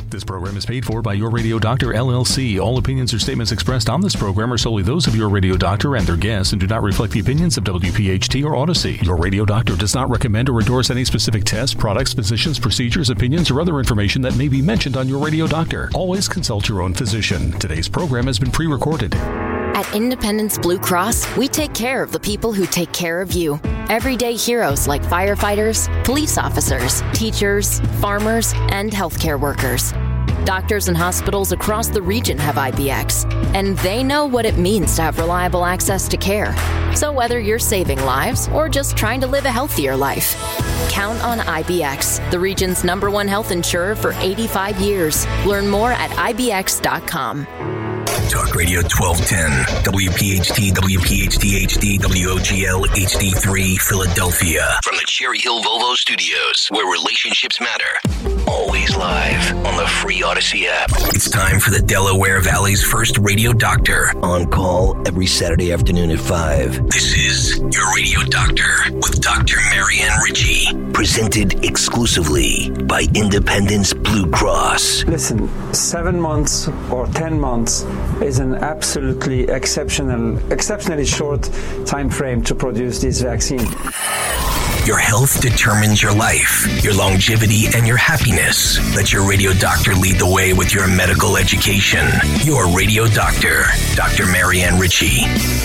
This program is paid for by Your Radio Doctor, LLC. All opinions or statements expressed on this program are solely those of Your Radio Doctor and their guests and do not reflect the opinions of WPHT or Odyssey. Your Radio Doctor does not recommend or endorse any specific tests, products, physicians, procedures, opinions, or other information that may be mentioned on Your Radio Doctor. Always consult your own physician. Today's program has been pre-recorded. At Independence Blue Cross, we take care of the people who take care of you. Everyday heroes like firefighters, police officers, teachers, farmers, and healthcare workers. Doctors and hospitals across the region have IBX, and they know what it means to have reliable access to care. So whether you're saving lives or just trying to live a healthier life, count on IBX, the region's #1 health insurer for 85 years. Learn more at IBX.com. Talk Radio 1210, WPHT, WPHT HD, WOGL HD3, Philadelphia. From the Cherry Hill Volvo Studios, where relationships matter. Always live on the free Odyssey app. It's time for the Delaware Valley's first radio doctor. On call every Saturday afternoon at 5. This is Your Radio Doctor with Dr. Marianne Ritchie. Presented exclusively by Independence Blue Cross. Listen, 7 months or 10 months is an absolutely exceptionally short time frame to produce this vaccine. Your health determines your life, your longevity, and your happiness. Let your radio doctor lead the way with your medical education. Your Radio Doctor, Dr. Marianne Ritchie.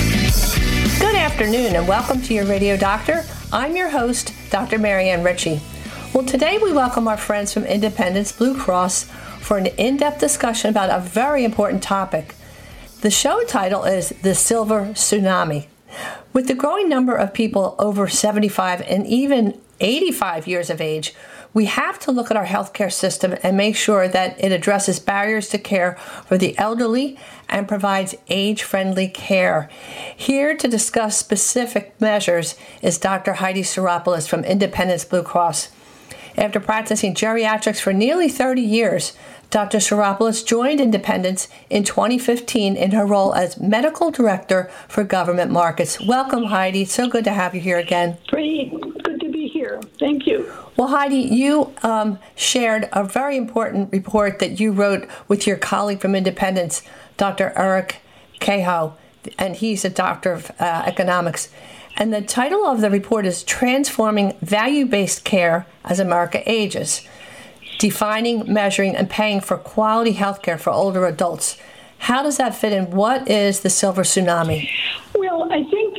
Good afternoon and welcome to Your Radio Doctor. I'm your host, Dr. Marianne Ritchie. Well, today we welcome our friends from Independence Blue Cross for an in-depth discussion about a very important topic. The show title is The Silver Tsunami. With the growing number of people over 75 and even 85 years of age, we have to look at our healthcare system and make sure that it addresses barriers to care for the elderly and provides age-friendly care. Here to discuss specific measures is Dr. Heidi Psaropoulos from Independence Blue Cross. After practicing geriatrics for nearly 30 years, Dr. Psaropoulos joined Independence in 2015 in her role as Medical Director for Government Markets. Welcome, Heidi. It's so good to have you here again. Great. Good to be here. Thank you. Well, Heidi, you shared a very important report that you wrote with your colleague from Independence, Dr. Eric Cahoe, and he's a doctor of economics. And the title of the report is Transforming Value-Based Care as America Ages, Defining, Measuring, and Paying for Quality Healthcare for Older Adults. How does that fit in? What is the Silver Tsunami? Well, I think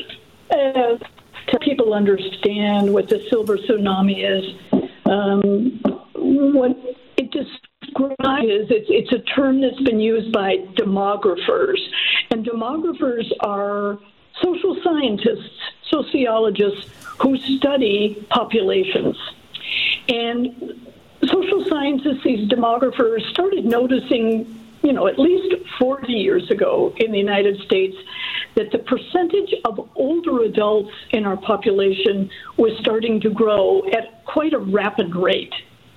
to people understand what the Silver Tsunami is, what it describes is it's a term that's been used by demographers. And demographers are social scientists, sociologists who study populations. And social scientists, these demographers, started noticing, at least 40 years ago in the United States, that the percentage of older adults in our population was starting to grow at quite a rapid rate.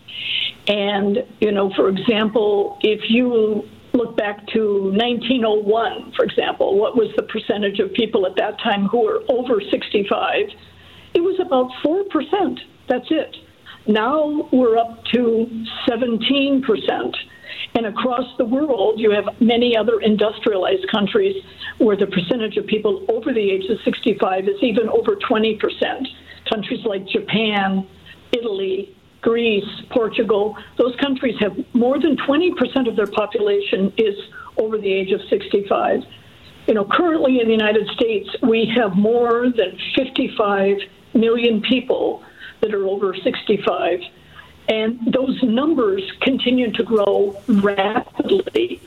And, for example, if you look back to 1901, for example, what was the percentage of people at that time who were over 65? It was about 4%. That's it. Now we're up to 17%. And across the world, you have many other industrialized countries where the percentage of people over the age of 65 is even over 20%. Countries like Japan, Italy, Greece, Portugal, those countries have more than 20% of their population is over the age of 65. Currently in the United States, we have more than 55 million people that are over 65. And those numbers continue to grow rapidly.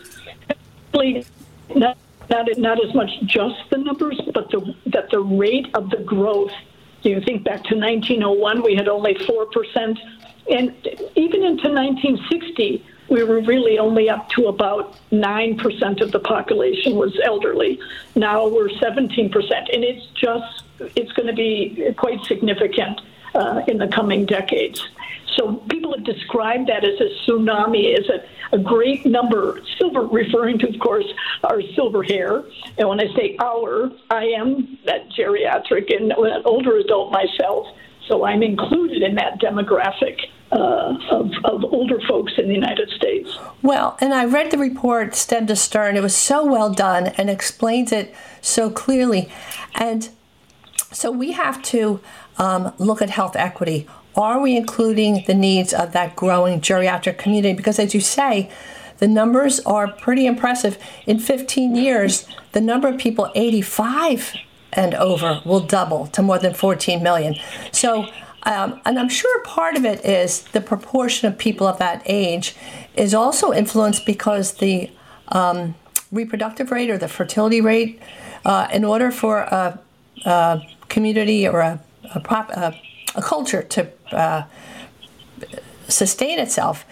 Not as much just the numbers, but that the rate of the growth. You think back to 1901, we had only 4%. And even into 1960, we were really only up to about 9% of the population was elderly. Now we're 17%. And it's going to be quite significant in the coming decades. So people have described that as a tsunami, as a great number, silver referring to, of course, our silver hair. And when I say our, I am that geriatric and an older adult myself, so I'm included in that demographic of older folks in the United States. Well, and I read the report, Stem to Stern. It was so well done and explains it so clearly. And so we have to look at health equity. Are we including the needs of that growing geriatric community? Because as you say, the numbers are pretty impressive. In 15 years, the number of people 85 and over will double to more than 14 million. So, and I'm sure part of it is the proportion of people of that age is also influenced because the reproductive rate or the fertility rate, in order for a community or a culture to sustain itself,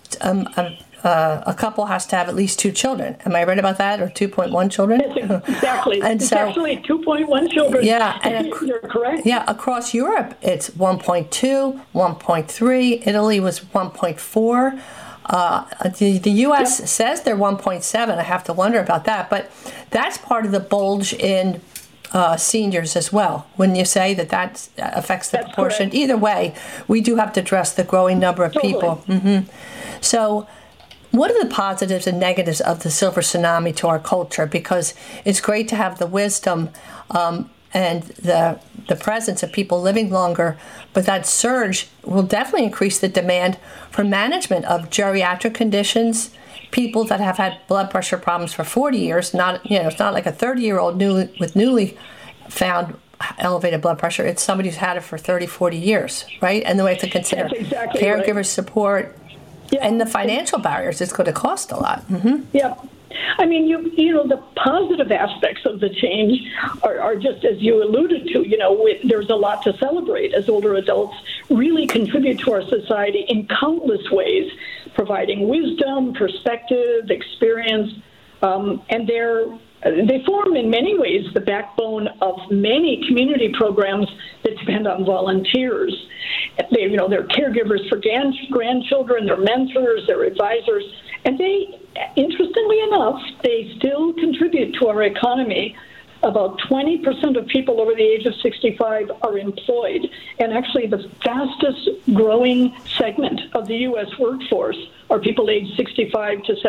a couple has to have at least 2 children. Am I right about that, or 2.1 children? Yes, exactly. And it's so, actually 2.1 children. Yeah, and you're correct. Yeah, across Europe, it's 1.2, 1.3. Italy was 1.4. The U.S. says they're 1.7. I have to wonder about that, but that's part of the bulge in seniors as well. When you say that affects the proportion, correct. Either way, we do have to address the growing number of people. Mm-hmm. So, what are the positives and negatives of the silver tsunami to our culture? Because it's great to have the wisdom and the presence of people living longer, but that surge will definitely increase the demand for management of geriatric conditions, people that have had blood pressure problems for 40 years. It's not like a 30-year-old with newly found elevated blood pressure. It's somebody who's had it for 30, 40 years, right? And then we have to consider exactly caregiver right. support and the financial barriers. It's going to cost a lot. Mm-hmm. Yeah. I mean, the positive aspects of the change are just as you alluded to. There's a lot to celebrate as older adults really contribute to our society in countless ways, providing wisdom, perspective, experience, and they form in many ways the backbone of many community programs that depend on volunteers. They're caregivers for grandchildren, they're mentors, they're advisors, and they, interestingly enough, they still contribute to our economy. About 20% of people over the age of 65 are employed, and actually the fastest growing segment of the U.S. workforce are people aged 65 to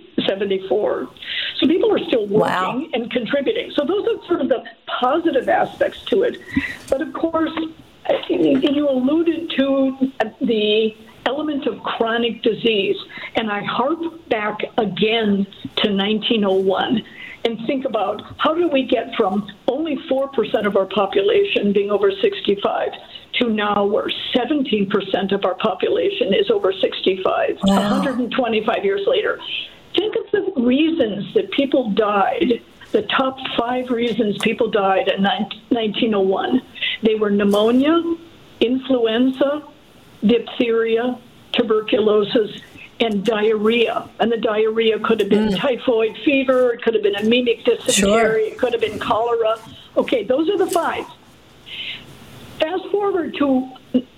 74. So people are still working and contributing. So those are sort of the positive aspects to it. But of course, you alluded to the element of chronic disease, and I harp back again to 1901 and think about how do we get from only 4% of our population being over 65 to now where 17% of our population is over 65, 125 years later. Think of the reasons that people died, the top 5 reasons people died in 1901. They were pneumonia, influenza, diphtheria, tuberculosis, and diarrhea. And the diarrhea could have been typhoid fever, it could have been anemic dysentery, it could have been cholera. Okay, those are the 5. Fast forward to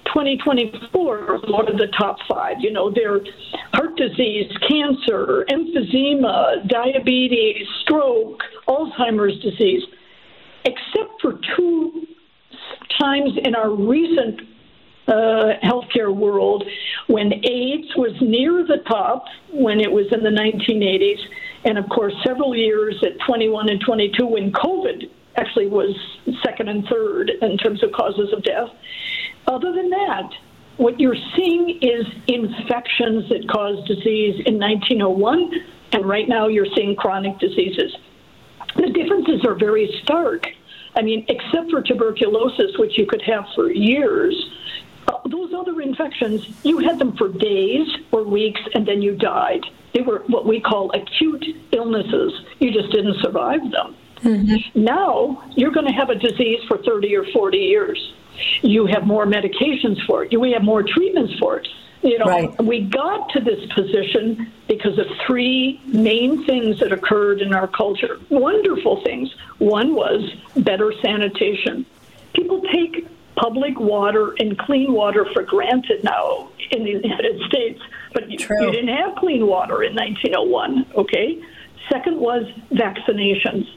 2024, what are the top 5? They're heart disease, cancer, emphysema, diabetes, stroke, Alzheimer's disease. Except for 2 times in our recent healthcare world, when AIDS was near the top, when it was in the 1980s, and of course several years at 21 and 22 when COVID actually was second and third in terms of causes of death. Other than that, what you're seeing is infections that cause disease in 1901, and right now you're seeing chronic diseases. The differences are very stark. I mean, except for tuberculosis, which you could have for years, those other infections, you had them for days or weeks, and then you died. They were what we call acute illnesses. You just didn't survive them. Mm-hmm. Now, you're going to have a disease for 30 or 40 years. You have more medications for it. We have more treatments for it. We got to this position because of 3 main things that occurred in our culture. Wonderful things. One was better sanitation. People take public water and clean water for granted now in the United States, but you didn't have clean water in 1901, okay? Second was vaccinations.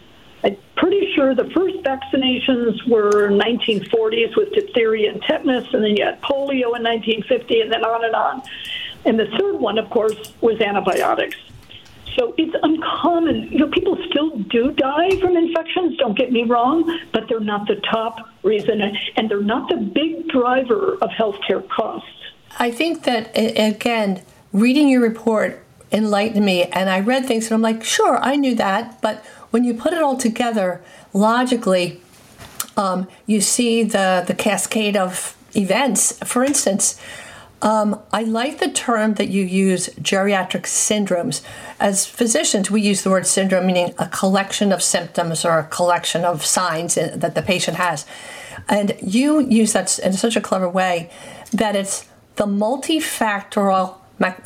I'm pretty sure the first vaccinations were 1940s with diphtheria and tetanus, and then you had polio in 1950, and then on and on. And the third one, of course, was antibiotics. So it's uncommon. People still do die from infections, don't get me wrong, but they're not the top reason, and they're not the big driver of healthcare costs. I think that, again, reading your report enlightened me, and I read things, and I'm like, sure, I knew that, but when you put it all together, logically, you see the cascade of events. For instance, I like the term that you use, geriatric syndromes. As physicians, we use the word syndrome, meaning a collection of symptoms or a collection of signs that the patient has. And you use that in such a clever way that it's the multifactorial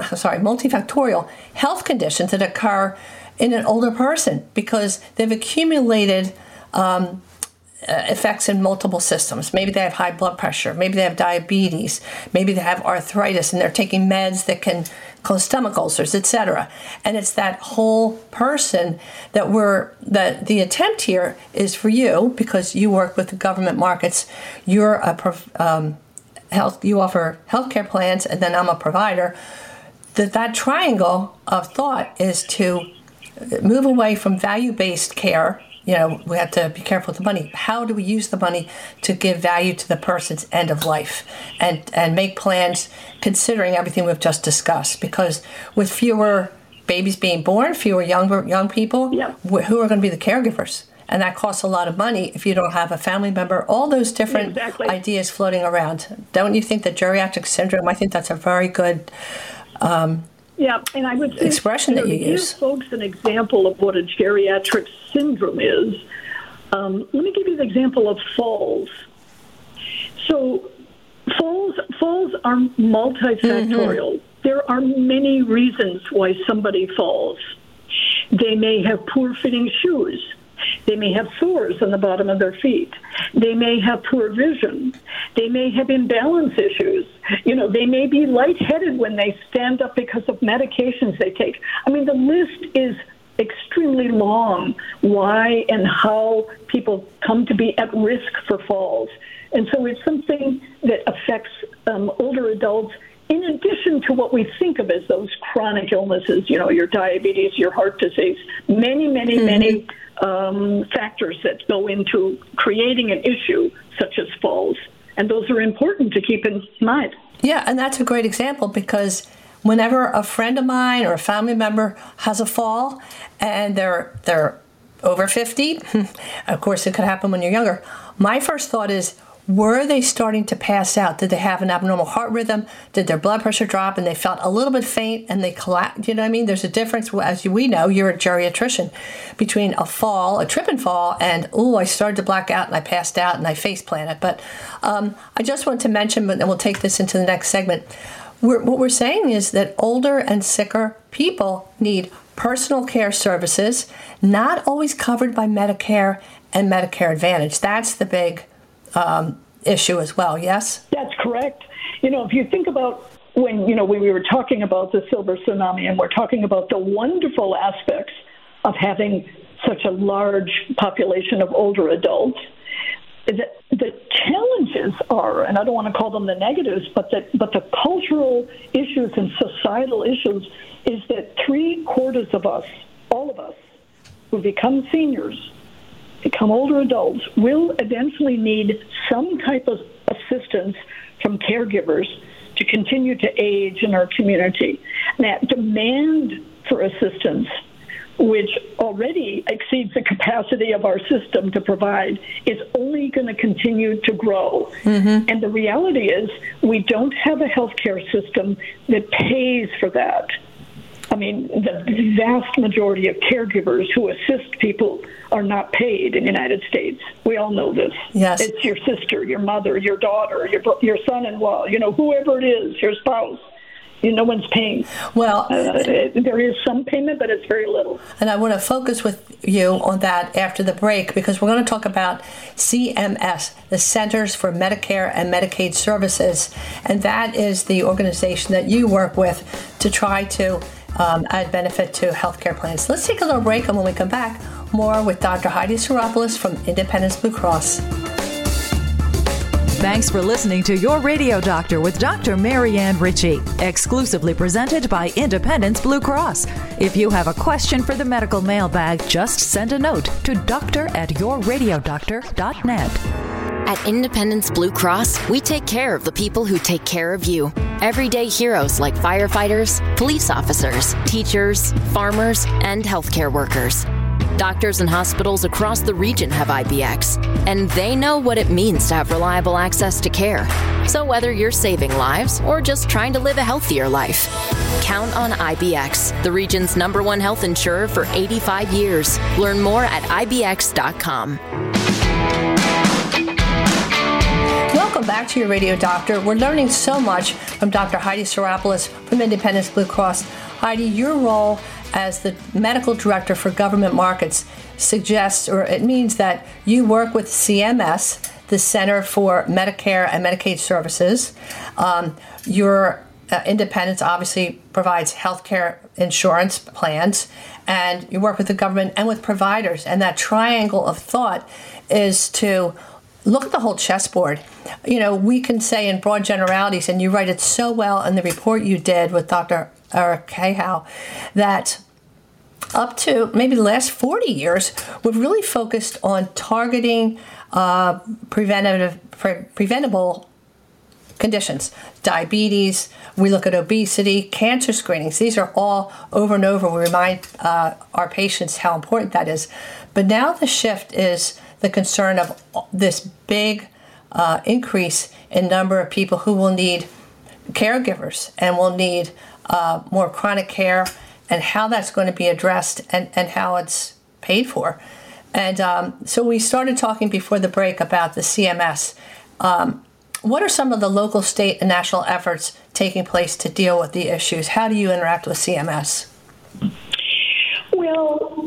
health conditions that occur in an older person because they've accumulated effects in multiple systems. Maybe they have high blood pressure, maybe they have diabetes, maybe they have arthritis and they're taking meds that can cause stomach ulcers, etc. And it's that whole person that the attempt here is for you, because you work with the government markets, you're you offer healthcare plans, and then I'm a provider. That triangle of thought is to move away from value-based care. We have to be careful with the money. How do we use the money to give value to the person's end of life and make plans considering everything we've just discussed? Because with fewer babies being born, fewer young people, who are going to be the caregivers? And that costs a lot of money if you don't have a family member. All those different ideas floating around. Don't you think that geriatric syndrome, I think that's a very good and I would say, expression that you use. To give folks an example of what a geriatric syndrome is, let me give you the example of falls. So falls are multifactorial. Mm-hmm. There are many reasons why somebody falls. They may have poor fitting shoes. They may have sores on the bottom of their feet. They may have poor vision. They may have imbalance issues. They may be lightheaded when they stand up because of medications they take. I mean, the list is extremely long, why and how people come to be at risk for falls. And so it's something that affects older adults in addition to what we think of as those chronic illnesses, your diabetes, your heart disease, many factors that go into creating an issue such as falls. And those are important to keep in mind. Yeah, and that's a great example because whenever a friend of mine or a family member has a fall and they're over 50, of course it could happen when you're younger, my first thought is, were they starting to pass out? Did they have an abnormal heart rhythm? Did their blood pressure drop and they felt a little bit faint and they collapsed? You know what I mean? There's a difference, as we know, you're a geriatrician, between a fall, a trip and fall, and, I started to black out and I passed out and I face planted. But I just want to mention, and we'll take this into the next segment, what we're saying is that older and sicker people need personal care services, not always covered by Medicare and Medicare Advantage. That's the big issue as well, yes? That's correct. If you think about when we were talking about the silver tsunami and we're talking about the wonderful aspects of having such a large population of older adults, the challenges are, and I don't want to call them the negatives, but the cultural issues and societal issues is that 3/4 of us, all of us, who become seniors, become older adults, will eventually need some type of assistance from caregivers to continue to age in our community. That demand for assistance, which already exceeds the capacity of our system to provide, is only going to continue to grow. Mm-hmm. And the reality is we don't have a healthcare system that pays for that. I mean, the vast majority of caregivers who assist people are not paid in the United States. We all know this. Yes. It's your sister, your mother, your daughter, your son-in-law, whoever it is, your spouse. No one's paying. Well, there is some payment, but it's very little. And I want to focus with you on that after the break, because we're going to talk about CMS, the Centers for Medicare and Medicaid Services, and that is the organization that you work with to try to add benefit to healthcare plans. Let's take a little break, and when we come back, More with Dr. Heidi Psaropoulos from Independence Blue Cross. Thanks for listening to Your Radio Doctor with Dr. Marianne Ritchie, exclusively presented by Independence Blue Cross. If you have a question for the medical mailbag, just send a note to doctor@yourradiodoctor.net. At Independence Blue Cross, we take care of the people who take care of you. Everyday heroes like firefighters, police officers, teachers, farmers, and healthcare workers. Doctors and hospitals across the region have IBX, and they know what it means to have reliable access to care. So whether you're saving lives or just trying to live a healthier life, count on IBX, the region's #1 health insurer for 85 years. Learn more at IBX.com. Welcome back to Your Radio Doctor. We're learning so much from Dr. Heidi Psaropoulos from Independence Blue Cross. Heidi, your role as the medical director for government markets suggests, or it means that you work with CMS, the Center for Medicare and Medicaid Services. Your Independence obviously provides healthcare insurance plans, and you work with the government and with providers. And that triangle of thought is to look at the whole chessboard. You know, we can say in broad generalities, and you write it so well in the report you did with Dr. Eric Cahow, that up to maybe the last 40 years, we've really focused on targeting preventable conditions. Diabetes, we look at obesity, cancer screenings. These are all over and over. We remind our patients how important that is. But now the shift is the concern of this big increase in number of people who will need caregivers and will need more chronic care, and how that's going to be addressed and how it's paid for. And so we started talking before the break about the CMS. What are some of the local, state, and national efforts taking place to deal with the issues? How do you interact with CMS? Well,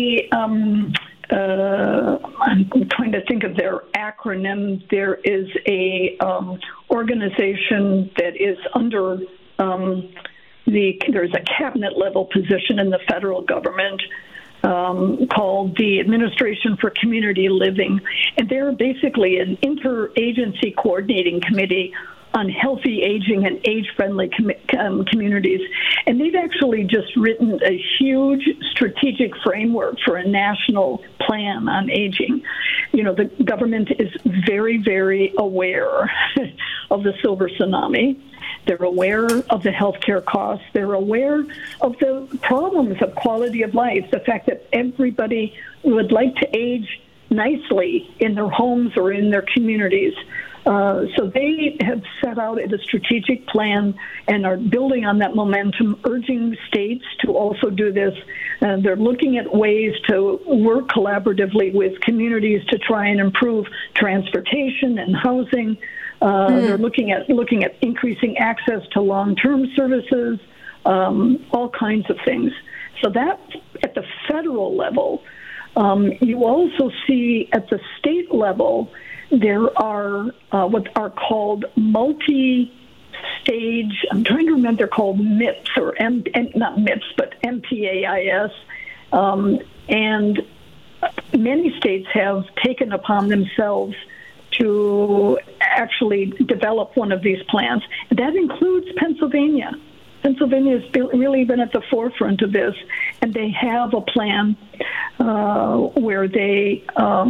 I'm trying to think of their acronym. There is a organization that is under there's a cabinet level position in the federal government called the Administration for Community Living, and they're basically an interagency coordinating committee on healthy aging and age-friendly communities. And they've actually just written a huge strategic framework for a national plan on aging. You know, the government is very, very aware of the silver tsunami. They're aware of the healthcare costs. They're aware of the problems of quality of life, the fact that everybody would like to age nicely in their homes or in their communities. So they have set out a strategic plan and are building on that momentum, urging states to also do this. They're looking at ways to work collaboratively with communities to try and improve transportation and housing. They're looking at increasing access to long-term services, all kinds of things. So that's at the federal level. You also see at the state level, there are what are called multi-stage, I'm trying to remember, they're called MIPS, or not MIPS, but MPAIS. And many states have taken upon themselves to actually develop one of these plans. That includes Pennsylvania. Pennsylvania has really been at the forefront of this, and they have a plan where they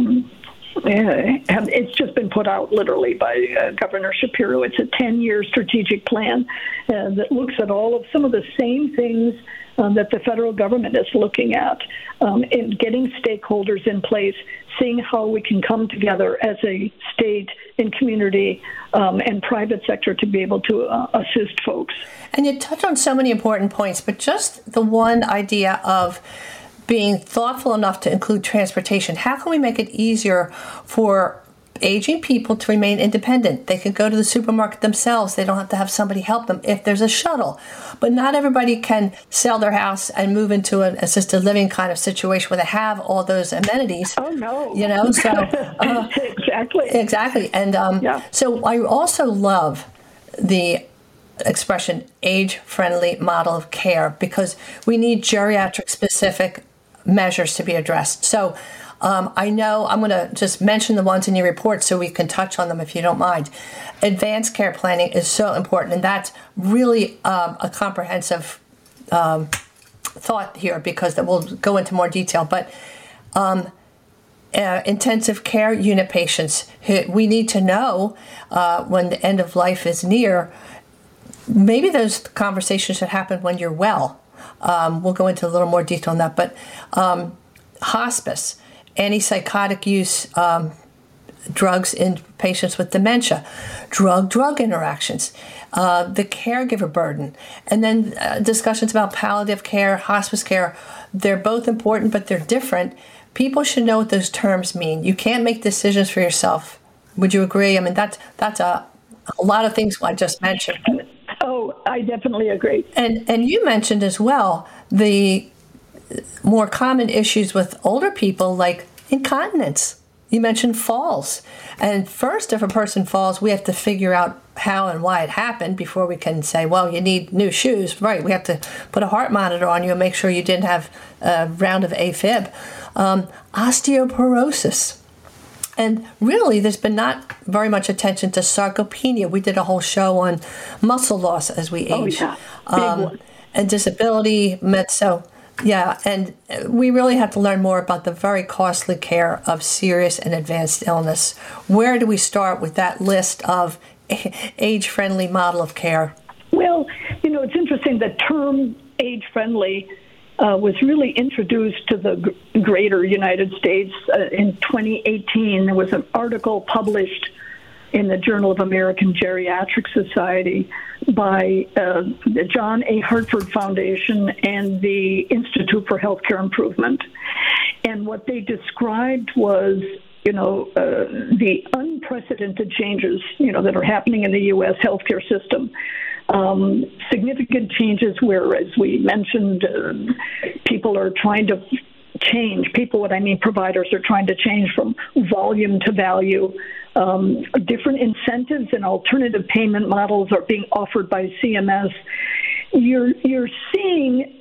it's just been put out literally by Governor Shapiro. It's a 10-year strategic plan that looks at all of some of the same things that the federal government is looking at, in getting stakeholders in place, seeing how we can come together as a state and community and private sector to be able to assist folks. And you touch on so many important points, but just the one idea of being thoughtful enough to include transportation. How can we make it easier for aging people to remain independent? They can go to the supermarket themselves. They don't have to have somebody help them if there's a shuttle. But not everybody can sell their house and move into an assisted living kind of situation where they have all those amenities. Oh, no. You know, so Exactly. And so I also love the expression age-friendly model of care, because we need geriatric-specific measures to be addressed. So I know I'm going to just mention the ones in your report so we can touch on them if you don't mind. Advanced care planning is so important, and that's really a comprehensive thought here, because that we'll go into more detail. But intensive care unit patients, we need to know when the end of life is near. Maybe those conversations should happen when you're well. We'll go into a little more detail on that. But hospice, antipsychotic use, drugs in patients with dementia, drug-drug interactions, the caregiver burden, and then discussions about palliative care, hospice care. They're both important, but they're different. People should know what those terms mean. You can't make decisions for yourself. Would you agree? I mean, that's a lot of things I just mentioned. Oh, I definitely agree. And you mentioned as well the more common issues with older people, like incontinence. You mentioned falls. And first, if a person falls, we have to figure out how and why it happened before we can say, well, you need new shoes. Right, we have to put a heart monitor on you and make sure you didn't have a round of AFib. Osteoporosis. And really, there's been not very much attention to sarcopenia. We did a whole show on muscle loss as we age. Oh, yeah. Big one. And disability. So, yeah, and we really have to learn more about the very costly care of serious and advanced illness. Where do we start with that list of age-friendly model of care? Well, it's interesting. The term age-friendly was really introduced to the greater United States in 2018. There was an article published in the Journal of American Geriatric Society by the John A. Hartford Foundation and the Institute for Healthcare Improvement. And what they described was, the unprecedented changes, that are happening in the U.S. healthcare system. Significant changes where, as we mentioned, people are trying to change. Providers are trying to change from volume to value. Different incentives and alternative payment models are being offered by CMS. You're seeing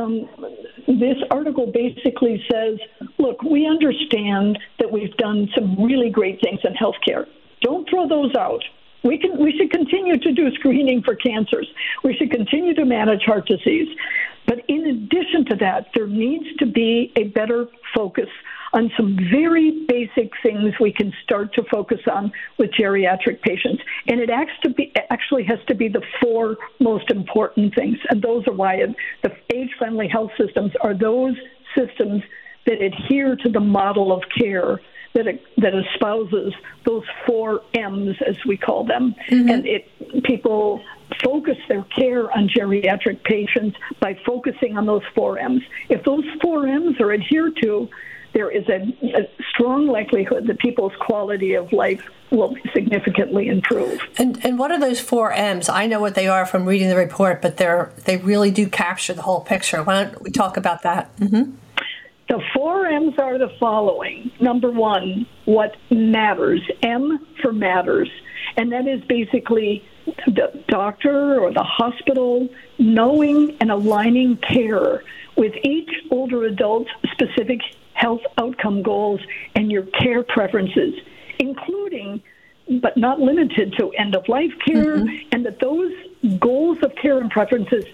this article basically says, look, we understand that we've done some really great things in healthcare. Don't throw those out. We should continue to do screening for cancers. We should continue to manage heart disease. But in addition to that, there needs to be a better focus on some very basic things we can start to focus on with geriatric patients. And it actually has to be the four most important things. And those are why the age-friendly health systems are those systems that adhere to the model of care that espouses those 4 M's, as we call them. Mm-hmm. And people focus their care on geriatric patients by focusing on those 4 M's. If those 4 M's are adhered to, there is a strong likelihood that people's quality of life will significantly improve. And what are those 4 M's? I know what they are from reading the report, but they really do capture the whole picture. Why don't we talk about that? Mm-hmm. The 4 M's are the following. Number 1, what matters. M for matters. And that is basically the doctor or the hospital knowing and aligning care with each older adult's specific health outcome goals and your care preferences, including but not limited to end-of-life care, mm-hmm. and that those goals of care and preferences,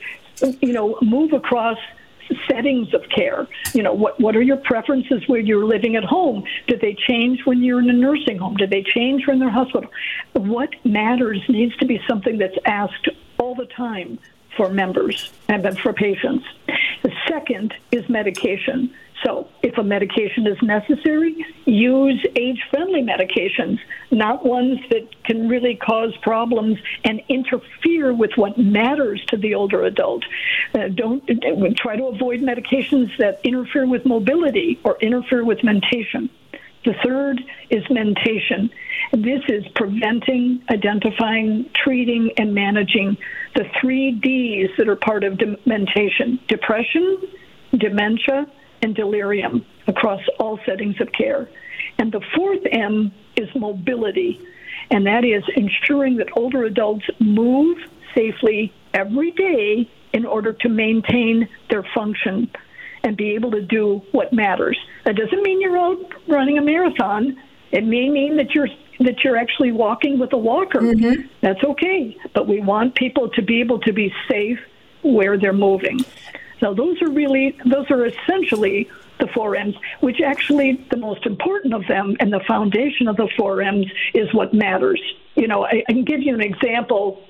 move across settings of care. What are your preferences where you're living at home? Do they change when you're in a nursing home? Do they change when they're in a hospital? What matters needs to be something that's asked all the time for members and for patients. The second is medication. So if a medication is necessary, use age-friendly medications, not ones that can really cause problems and interfere with what matters to the older adult. Don't try to avoid medications that interfere with mobility or interfere with mentation. The third is mentation. This is preventing, identifying, treating, and managing the 3 Ds that are part of mentation: depression, dementia, and delirium across all settings of care. And the 4th M is mobility, and that is ensuring that older adults move safely every day in order to maintain their function. and be able to do what matters. That doesn't mean you're out running a marathon. It may mean that you're actually walking with a walker. Mm-hmm. That's okay. But we want people to be able to be safe where they're moving. So those are essentially the 4 M's, which actually the most important of them and the foundation of the 4 M's is what matters. You know, I can give you an example.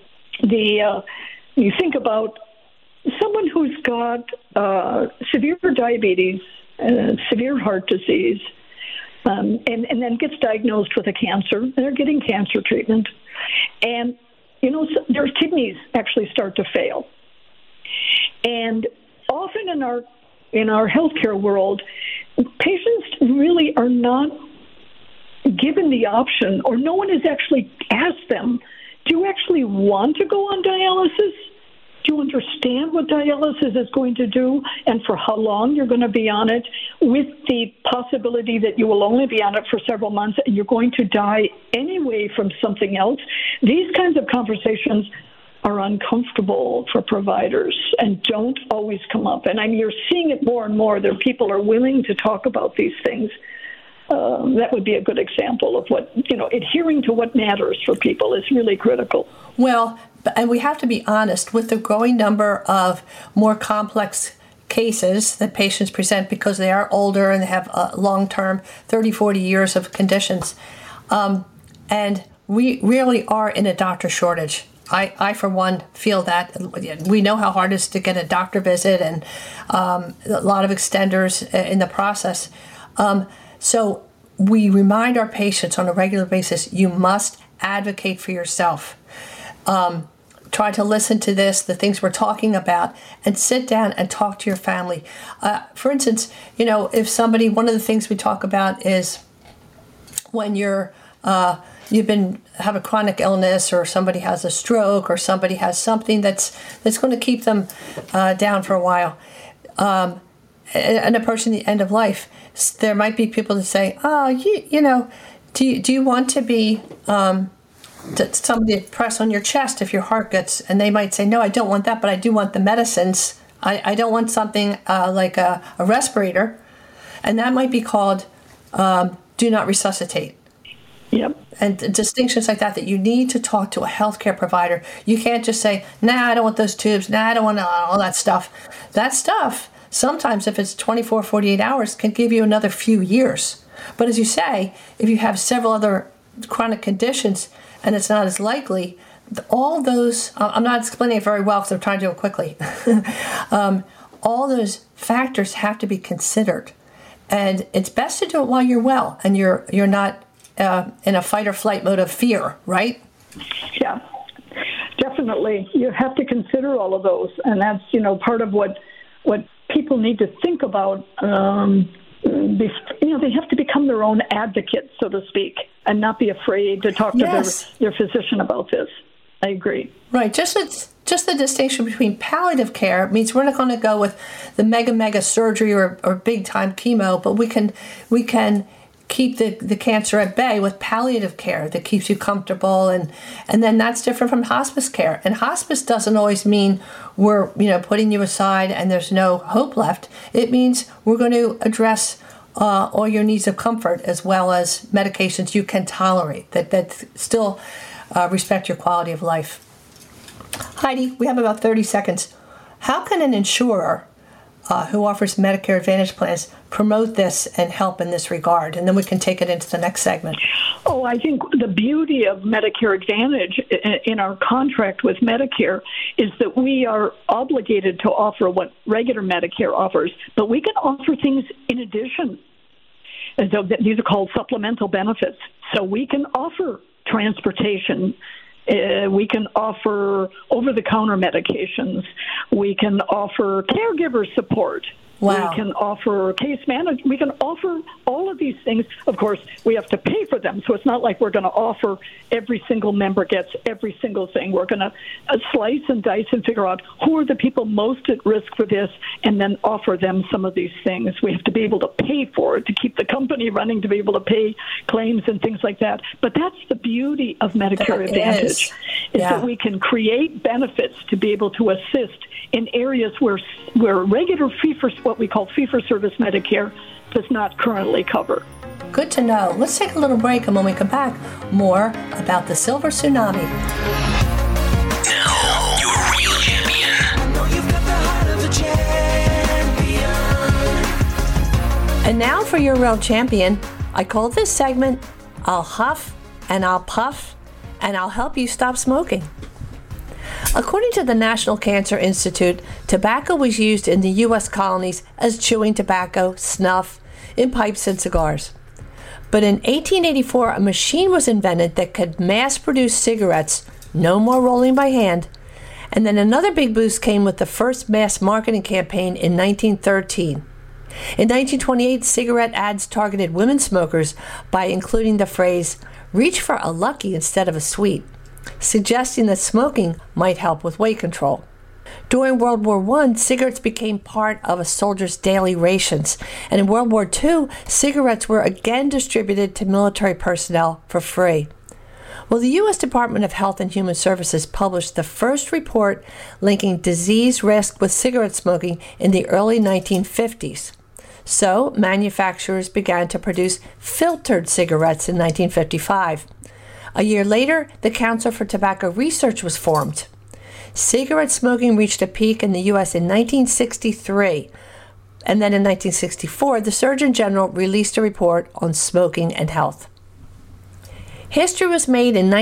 You think about someone who's got severe diabetes, severe heart disease, and then gets diagnosed with a cancer, and they're getting cancer treatment. And, you know, so their kidneys actually start to fail. And often in our healthcare world, patients really are not given the option, or no one has actually asked them, do you actually want to go on dialysis? Do you understand what dialysis is going to do and for how long you're going to be on it, with the possibility that you will only be on it for several months and you're going to die anyway from something else? These kinds of conversations are uncomfortable for providers and don't always come up. And you're seeing it more and more. There people are willing to talk about these things. That would be a good example of what, you know, adhering to what matters for people is really critical. Well, and we have to be honest, with the growing number of more complex cases that patients present because they are older and they have long-term 30, 40 years of conditions. And we really are in a doctor shortage. I, for one, feel that. We know how hard it is to get a doctor visit and a lot of extenders in the process. So we remind our patients on a regular basis, you must advocate for yourself. Try to listen to the things we're talking about, and sit down and talk to your family. For instance, you know, if somebody, one of the things we talk about is when you've have a chronic illness, or somebody has a stroke, or somebody has something that's going to keep them down for a while, and approaching the end of life, there might be people that say, "Oh, you know, do you want to be somebody to press on your chest if your heart gets?" And they might say, "No, I don't want that, but I do want the medicines. I don't want something like a respirator," and that might be called "do not resuscitate." Yep. And distinctions like that you need to talk to a healthcare provider. You can't just say, "Nah, I don't want those tubes. Nah, I don't want all that stuff." That stuff, sometimes if it's 24, 48 hours, can give you another few years. But as you say, if you have several other chronic conditions and it's not as likely, all those, I'm not explaining it very well because I'm trying to do it quickly. All those factors have to be considered. And it's best to do it while you're well and you're not in a fight or flight mode of fear, right? Yeah, definitely. You have to consider all of those, and that's, you know, part of what people need to think about. They have to become their own advocates, so to speak, and not be afraid to talk to their physician about this. I agree. Right. Just the distinction between palliative care means we're not going to go with the mega surgery or big time chemo, but we can keep the cancer at bay with palliative care that keeps you comfortable, and then that's different from hospice care. And hospice doesn't always mean we're putting you aside and there's no hope left. It means we're going to address all your needs of comfort as well as medications you can tolerate that still respect your quality of life. Heidi, we have about 30 seconds. How can an insurer who offers Medicare Advantage plans promote this and help in this regard? And then we can take it into the next segment. Oh, I think the beauty of Medicare Advantage in our contract with Medicare is that we are obligated to offer what regular Medicare offers, but we can offer things in addition. And so these are called supplemental benefits. So we can offer transportation. We can offer over-the-counter medications. We can offer caregiver support. Wow. We can offer case management. We can offer all of these things. Of course, we have to pay for them, so it's not like we're going to offer every single member gets every single thing. We're going to slice and dice and figure out who are the people most at risk for this and then offer them some of these things. We have to be able to pay for it, to keep the company running, to be able to pay claims and things like that. But that's the beauty of Medicare Advantage, is that we can create benefits to be able to assist in areas where regular fee-for-service what we call fee-for-service Medicare does not currently cover. Good to know. Let's take a little break, and when we come back, more about the silver tsunami. Now, your real champion. I know you've got the heart of a champion. And now for your real champion. I call this segment, I'll Huff and I'll Puff, and I'll help you stop smoking. According to the National Cancer Institute, tobacco was used in the U.S. colonies as chewing tobacco, snuff, in pipes and cigars. But in 1884, a machine was invented that could mass-produce cigarettes, no more rolling by hand. And then another big boost came with the first mass marketing campaign in 1913. In 1928, cigarette ads targeted women smokers by including the phrase, "Reach for a lucky instead of a sweet," suggesting that smoking might help with weight control. During World War I, cigarettes became part of a soldier's daily rations, and in World War II, cigarettes were again distributed to military personnel for free. Well, the U.S. Department of Health and Human Services published the first report linking disease risk with cigarette smoking in the early 1950s. So, manufacturers began to produce filtered cigarettes in 1955. A year later, the Council for Tobacco Research was formed. Cigarette smoking reached a peak in the U.S. in 1963, and then in 1964, the Surgeon General released a report on smoking and health. History was made in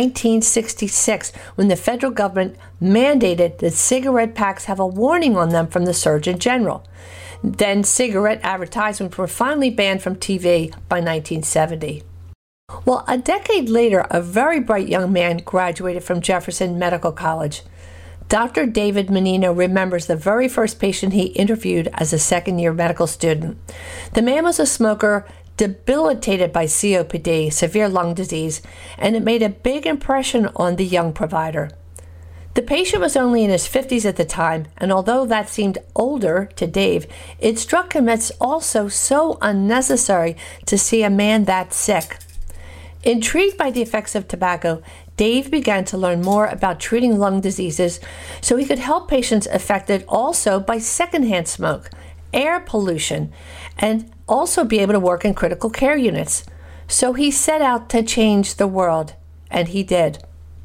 1966 when the federal government mandated that cigarette packs have a warning on them from the Surgeon General. Then cigarette advertisements were finally banned from TV by 1970. Well, a decade later, a very bright young man graduated from Jefferson Medical College. Dr. David Menino remembers the very first patient he interviewed as a second-year medical student. The man was a smoker, debilitated by COPD, severe lung disease, and it made a big impression on the young provider. The patient was only in his 50s at the time, and although that seemed older to Dave, it struck him as also so unnecessary to see a man that sick. Intrigued by the effects of tobacco, Dave began to learn more about treating lung diseases so he could help patients affected also by secondhand smoke, air pollution, and also be able to work in critical care units. So he set out to change the world, and he did.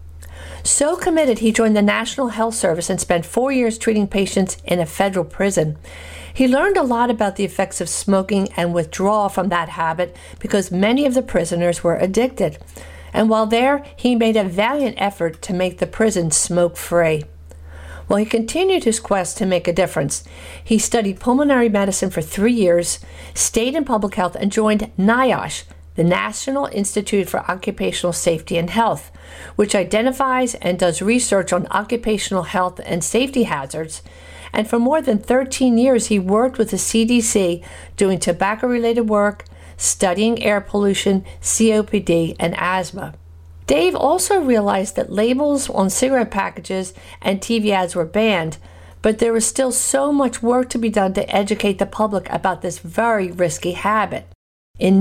So committed, he joined the National Health Service and spent 4 years treating patients in a federal prison. He learned a lot about the effects of smoking and withdrawal from that habit because many of the prisoners were addicted. And while there, he made a valiant effort to make the prison smoke-free. Well, he continued his quest to make a difference. He studied pulmonary medicine for 3 years, stayed in public health, and joined NIOSH, the National Institute for Occupational Safety and Health, which identifies and does research on occupational health and safety hazards. And for more than 13 years, he worked with the CDC doing tobacco-related work, studying air pollution, COPD, and asthma. Dave also realized that labels on cigarette packages and TV ads were banned, but there was still so much work to be done to educate the public about this very risky habit. In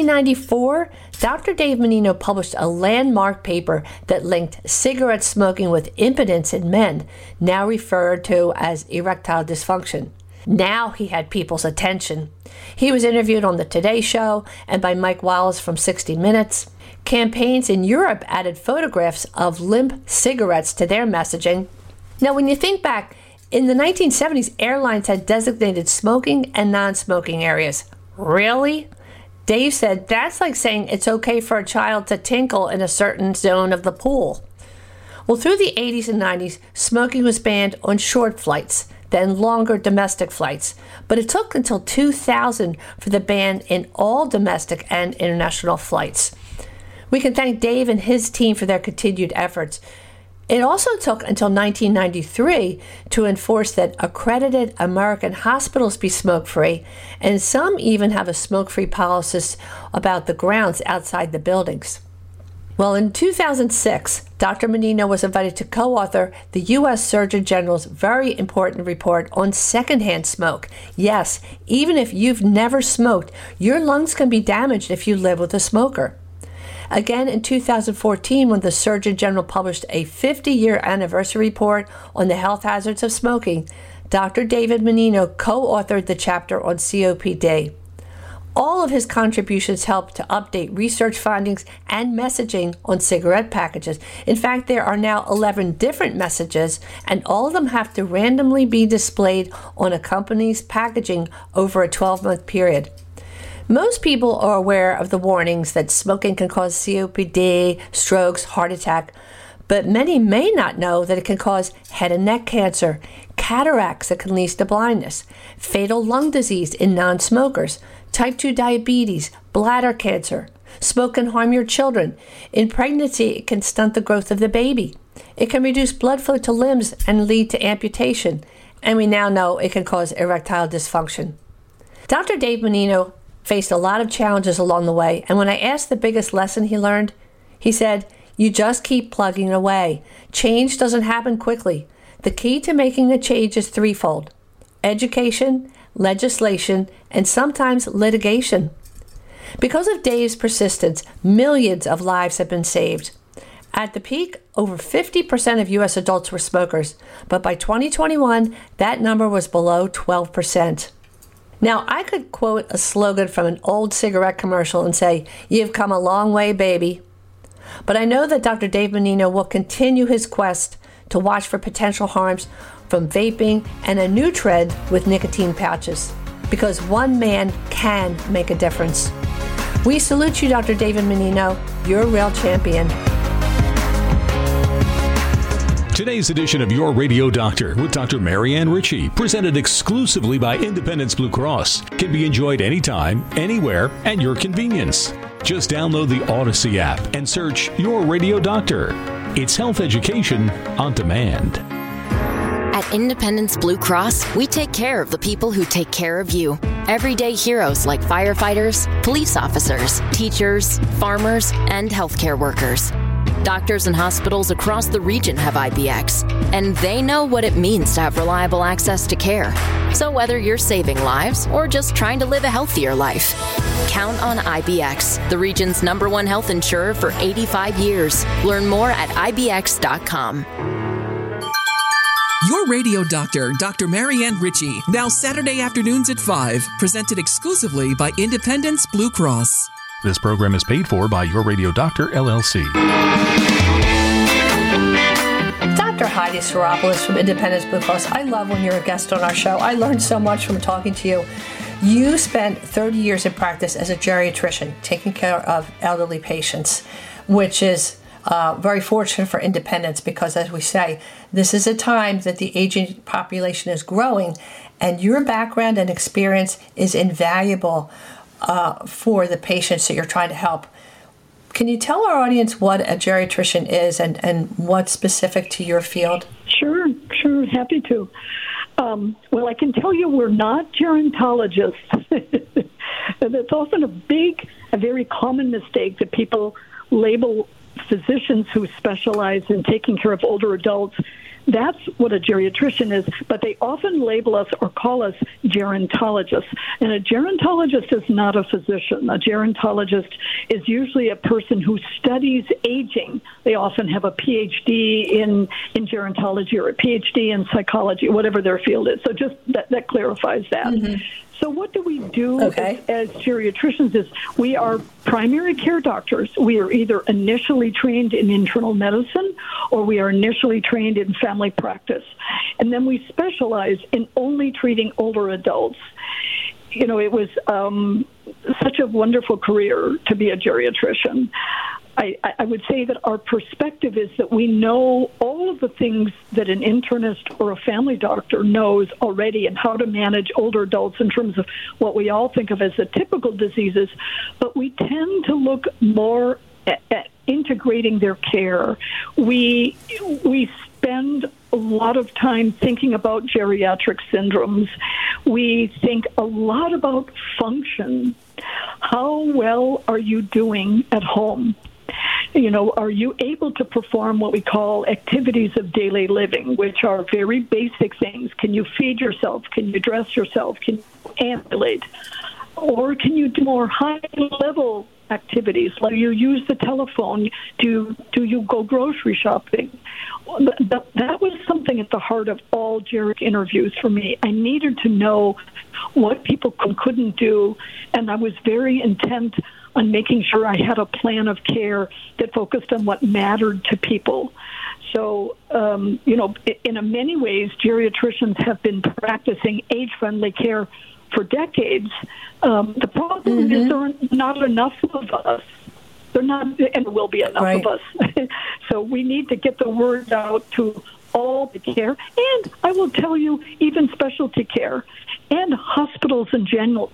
1994, Dr. Dave Menino published a landmark paper that linked cigarette smoking with impotence in men, now referred to as erectile dysfunction. Now he had people's attention. He was interviewed on The Today Show and by Mike Wallace from 60 Minutes. Campaigns in Europe added photographs of limp cigarettes to their messaging. Now, when you think back, in the 1970s, airlines had designated smoking and non-smoking areas. Really? Dave said that's like saying it's okay for a child to tinkle in a certain zone of the pool. Well, through the 80s and 90s, smoking was banned on short flights, then longer domestic flights. But it took until 2000 for the ban in all domestic and international flights. We can thank Dave and his team for their continued efforts. It also took until 1993 to enforce that accredited American hospitals be smoke-free, and some even have a smoke-free policy about the grounds outside the buildings. Well, in 2006, Dr. Menino was invited to co-author the U.S. Surgeon General's very important report on secondhand smoke. Yes, even if you've never smoked, your lungs can be damaged if you live with a smoker. Again, in 2014, when the Surgeon General published a 50-year anniversary report on the health hazards of smoking, Dr. David Menino co-authored the chapter on COPD. All of his contributions help to update research findings and messaging on cigarette packages. In fact, there are now 11 different messages, and all of them have to randomly be displayed on a company's packaging over a 12-month period. Most people are aware of the warnings that smoking can cause COPD, strokes, heart attack, but many may not know that it can cause head and neck cancer, cataracts that can lead to blindness, fatal lung disease in non-smokers, type 2 diabetes, bladder cancer. Smoke can harm your children. In pregnancy, it can stunt the growth of the baby. It can reduce blood flow to limbs and lead to amputation. And we now know it can cause erectile dysfunction. Dr. Dave Menino faced a lot of challenges along the way, and when I asked the biggest lesson he learned, he said, "You just keep plugging away. Change doesn't happen quickly. The key to making a change is threefold: education, legislation, and sometimes litigation." Because of Dave's persistence, millions of lives have been saved. At the peak, over 50% of U.S. adults were smokers, but by 2021, that number was below 12%. Now, I could quote a slogan from an old cigarette commercial and say, "You've come a long way, baby." But I know that Dr. Dave Menino will continue his quest to watch for potential harms from vaping and a new trend with nicotine pouches, because one man can make a difference. We salute you, Dr. David Menino. You're a real champion. Today's edition of Your Radio Doctor with Dr. Marianne Ritchie, presented exclusively by Independence Blue Cross, can be enjoyed anytime, anywhere, at your convenience. Just download the Odyssey app and search Your Radio Doctor. It's health education on demand. At Independence Blue Cross, we take care of the people who take care of you. Everyday heroes like firefighters, police officers, teachers, farmers, and healthcare workers. Doctors and hospitals across the region have IBX, and they know what it means to have reliable access to care. So whether you're saving lives or just trying to live a healthier life, count on IBX, the region's #1 health insurer for 85 years. Learn more at IBX.com. Your Radio Doctor, Dr. Marianne Ritchie, now Saturday afternoons at 5, presented exclusively by Independence Blue Cross. This program is paid for by Your Radio Doctor, LLC. Dr. Heidi Psaropoulos from Independence Blue Cross. I love when you're a guest on our show. I learned so much from talking to you. You spent 30 years in practice as a geriatrician, taking care of elderly patients, which is very fortunate for Independence because, as we say, this is a time that the aging population is growing, and your background and experience is invaluable for the patients that you're trying to help. Can you tell our audience what a geriatrician is and what's specific to your field? Sure, happy to. Well, I can tell you we're not gerontologists. That's often a very common mistake that people label physicians who specialize in taking care of older adults. That's what a geriatrician is, but they often label us or call us gerontologists. And a gerontologist is not a physician. A gerontologist is usually a person who studies aging. They often have a PhD in gerontology or a PhD in psychology, whatever their field is. So just that clarifies that. Mm-hmm. So what do we do as geriatricians is we are primary care doctors. We are either initially trained in internal medicine or we are initially trained in family practice. And then we specialize in only treating older adults. You know, it was such a wonderful career to be a geriatrician. I would say that our perspective is that we know all of the things that an internist or a family doctor knows already and how to manage older adults in terms of what we all think of as the typical diseases, but we tend to look more at integrating their care. We spend a lot of time thinking about geriatric syndromes. We think a lot about function. How well are you doing at home? You know, are you able to perform what we call activities of daily living, which are very basic things? Can you feed yourself? Can you dress yourself? Can you ambulate? Or can you do more high-level activities? Like you use the telephone? Do you go grocery shopping? That was something at the heart of all geriatric interviews for me. I needed to know what people couldn't do, and I was very intent on making sure I had a plan of care that focused on what mattered to people. So, in many ways, geriatricians have been practicing age-friendly care for decades. The problem is there are not enough of us. They're not, and there will be enough of us. So we need to get the word out to all the care. And I will tell you, even specialty care and hospitals in general,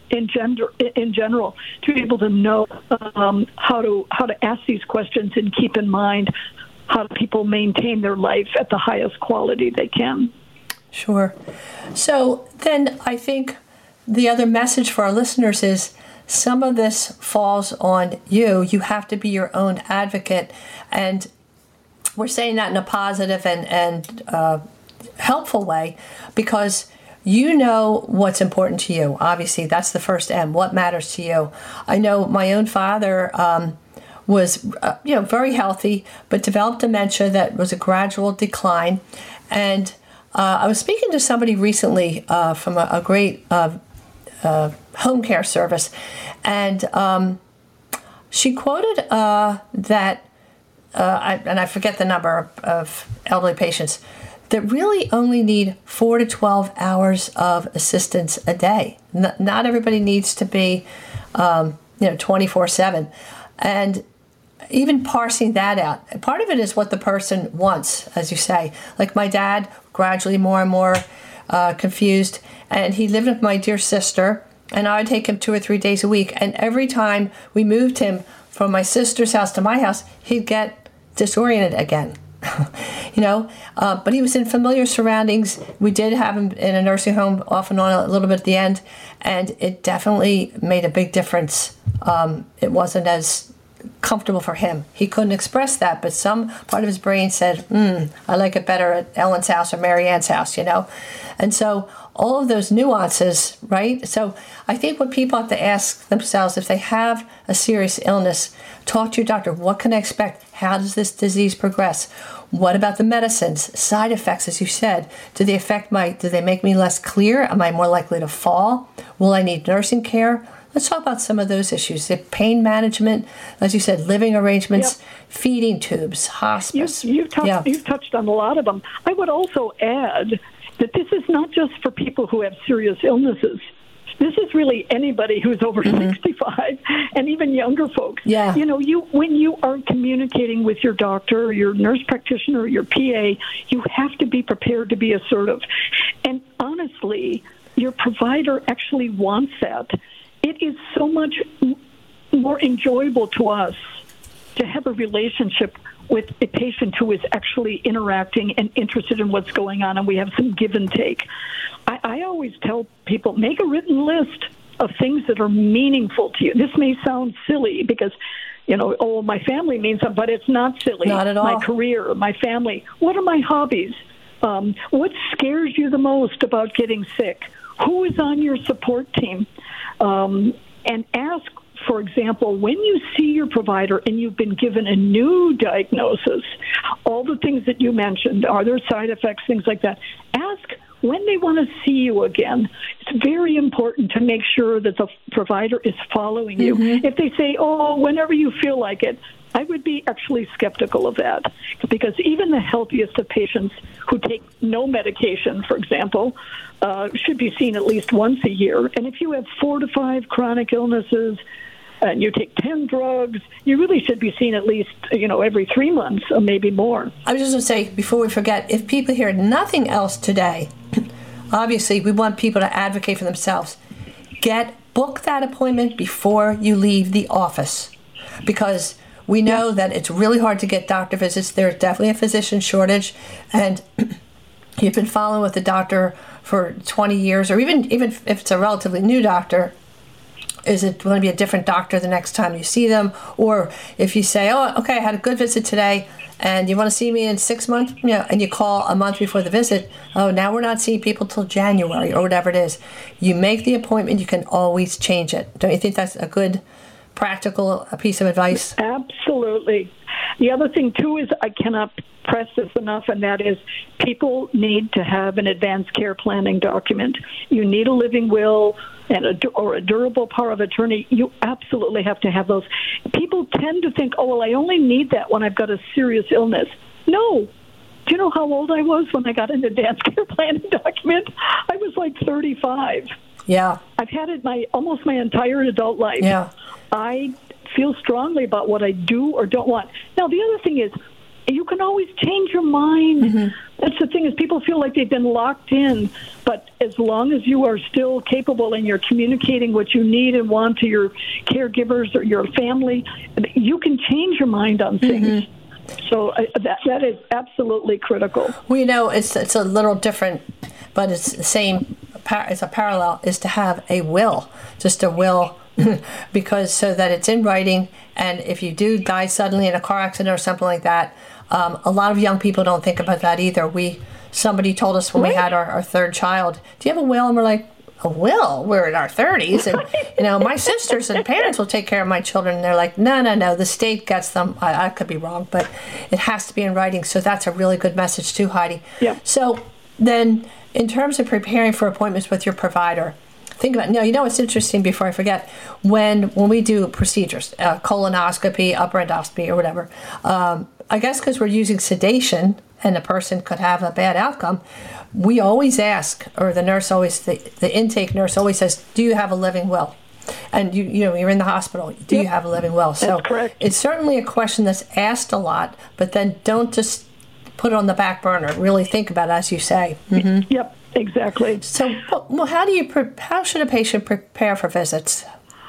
to be able to know how to ask these questions and keep in mind how do people maintain their life at the highest quality they can. Sure. So then I think the other message for our listeners is some of this falls on you. You have to be your own advocate. And we're saying that in a positive and helpful way because you know what's important to you. Obviously, that's the first M, what matters to you. I know my own father was very healthy, but developed dementia that was a gradual decline. And I was speaking to somebody recently from a great home care service, and she quoted that, and I forget the number of elderly patients, that really only need 4 to 12 hours of assistance a day. Not everybody needs to be 24/7. And even parsing that out, part of it is what the person wants, as you say. Like my dad, gradually more and more confused, and he lived with my dear sister, and I would take him 2 or 3 days a week. And every time we moved him from my sister's house to my house, he'd get disoriented again. But he was in familiar surroundings. We did have him in a nursing home off and on a little bit at the end, and it definitely made a big difference. It wasn't as comfortable for him. He couldn't express that, but some part of his brain said, I like it better at Ellen's house or Mary Ann's house, And so all of those nuances, right? So I think what people have to ask themselves, if they have a serious illness, talk to your doctor. What can I expect? How does this disease progress? What about the medicines? Side effects, as you said. Do they make me less clear? Am I more likely to fall? Will I need nursing care? Let's talk about some of those issues. The pain management, as you said, living arrangements, feeding tubes, hospice. You've touched on a lot of them. I would also add that this is not just for people who have serious illnesses. This is really anybody who's over 65 and even younger folks. Yeah. When you are communicating with your doctor or your nurse practitioner or your PA, you have to be prepared to be assertive. And honestly, your provider actually wants that. It is so much more enjoyable to us to have a relationship with a patient who is actually interacting and interested in what's going on, and we have some give and take. I always tell people, make a written list of things that are meaningful to you. This may sound silly because, my family means something, but it's not silly. Not at all. My career, my family. What are my hobbies? What scares you the most about getting sick? Who is on your support team? And ask, for example, when you see your provider and you've been given a new diagnosis, all the things that you mentioned, are there side effects, things like that? Ask when they want to see you again. It's very important to make sure that the provider is following you. If they say, whenever you feel like it, I would be actually skeptical of that, because even the healthiest of patients who take no medication, for example, should be seen at least once a year. And if you have 4 to 5 chronic illnesses and you take 10 drugs, you really should be seen at least, every 3 months or maybe more. I was just going to say, before we forget, if people hear nothing else today, obviously we want people to advocate for themselves. Book that appointment before you leave the office, because we know that it's really hard to get doctor visits. There's definitely a physician shortage, and you've been following with the doctor for 20 years, or even if it's a relatively new doctor, is it going to be a different doctor the next time you see them? Or if you say, I had a good visit today, and you want to see me in 6 months, and you call a month before the visit, now we're not seeing people till January or whatever it is. You make the appointment, you can always change it. Don't you think that's a good practical piece of advice. Absolutely. The other thing, too, is I cannot press this enough, and that is people need to have an advanced care planning document. You need a living will or a durable power of attorney. You absolutely have to have those. People tend to think, oh, well, I only need that when I've got a serious illness. No. Do you know how old I was when I got an advanced care planning document? I was like 35. Yeah. I've had it almost my entire adult life. Yeah. I feel strongly about what I do or don't want. Now, the other thing is, you can always change your mind. Mm-hmm. That's the thing, is people feel like they've been locked in. But as long as you are still capable and you're communicating what you need and want to your caregivers or your family, you can change your mind on things. Mm-hmm. So that is absolutely critical. Well, it's a little different, but it's the same. It's a parallel, is to have a will, just a will, because so that it's in writing. And if you do die suddenly in a car accident or something like that, a lot of young people don't think about that either. Somebody told us when we had our third child, do you have a will? And we're like, a will? We're in our 30s. And, my sisters and parents will take care of my children. And they're like, no, the state gets them. I could be wrong, but it has to be in writing. So that's a really good message too, Heidi. Yeah. So then in terms of preparing for appointments with your provider, think about it. It's interesting, before I forget, when we do procedures, colonoscopy, upper endoscopy, or whatever, I guess because we're using sedation and a person could have a bad outcome, we always ask, or the nurse always, the intake nurse always says, do you have a living will? And you're in the hospital, do you have a living will? So that's correct. It's certainly a question that's asked a lot, but then don't just put it on the back burner. Really think about it, as you say. Mm-hmm. Yep, exactly. So, how should a patient prepare for visits?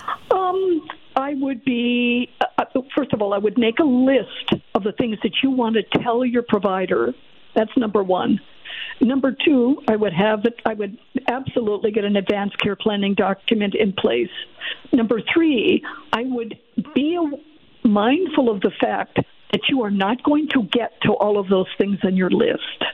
I would be, first of all, I would make a list of the things that you want to tell your provider. That's number one. Number two, I would absolutely get an advanced care planning document in place. Number three, I would be mindful of the fact that you are not going to get to all of those things on your list.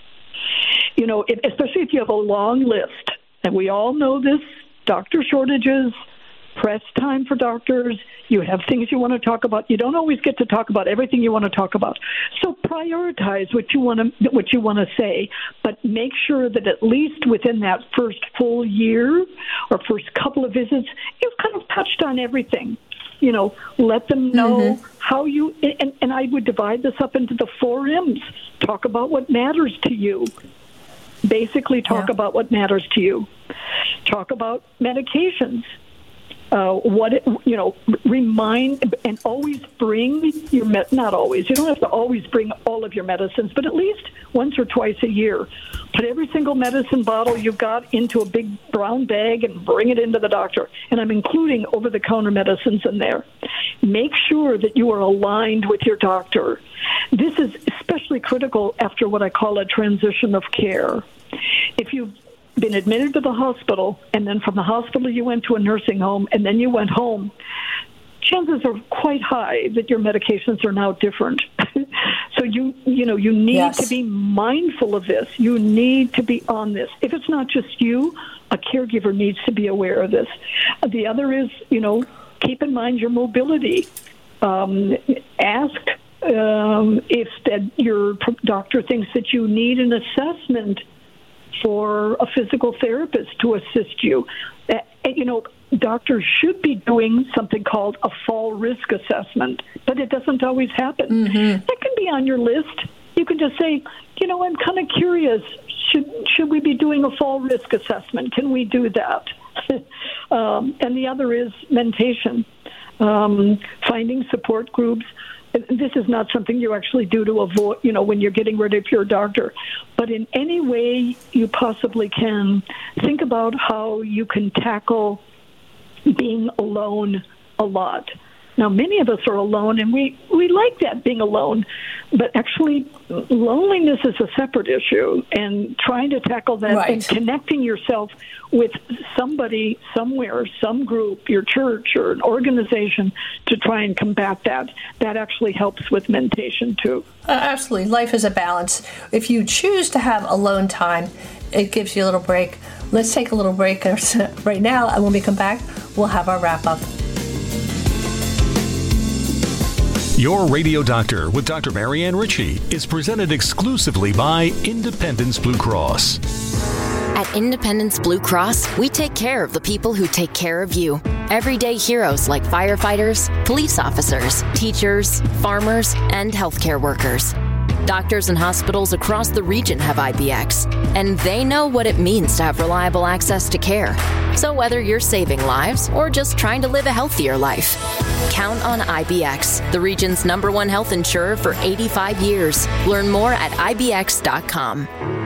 Especially if you have a long list, and we all know this, doctor shortages, press time for doctors, you have things you want to talk about. You don't always get to talk about everything you want to talk about. So prioritize what you want to say, but make sure that at least within that first full year or first couple of visits, you've kind of touched on everything. Let them know how you, and I would divide this up into the 4 M's. Talk about what matters to you. Basically, talk about what matters to you. Talk about medications. Remind and always bring your not always. You don't have to always bring all of your medicines, but at least once or twice a year. Put every single medicine bottle you've got into a big brown bag and bring it into the doctor. And I'm including over-the-counter medicines in there. Make sure that you are aligned with your doctor. This is especially critical after what I call a transition of care. If you've been admitted to the hospital, and then from the hospital you went to a nursing home, and then you went home, chances are quite high that your medications are now different. So you need to be mindful of this. You need to be on this. If it's not just you, a caregiver needs to be aware of this. The other is, keep in mind your mobility. Ask if your doctor thinks that you need an assessment for a physical therapist to assist you. Doctors should be doing something called a fall risk assessment, but it doesn't always happen. Mm-hmm. That can be on your list. You can just say, I'm kind of curious. Should we be doing a fall risk assessment? Can we do that? And the other is mentation, finding support groups. This is not something you actually do to avoid, when you're getting rid of your doctor. But in any way you possibly can, think about how you can tackle being alone a lot. Now, many of us are alone, and we like that, being alone. But actually, loneliness is a separate issue, and trying to tackle that and connecting yourself with somebody, somewhere, some group, your church or an organization, to try and combat that actually helps with mentation, too. Absolutely. Life is a balance. If you choose to have alone time, it gives you a little break. Let's take a little break right now, and when we come back, we'll have our wrap-up. Your Radio Doctor with Dr. Marianne Ritchie is presented exclusively by Independence Blue Cross. At Independence Blue Cross, we take care of the people who take care of you. Everyday heroes like firefighters, police officers, teachers, farmers, and healthcare workers. Doctors and hospitals across the region have IBX, and they know what it means to have reliable access to care. So whether you're saving lives or just trying to live a healthier life, count on IBX, the region's #1 health insurer for 85 years. Learn more at IBX.com.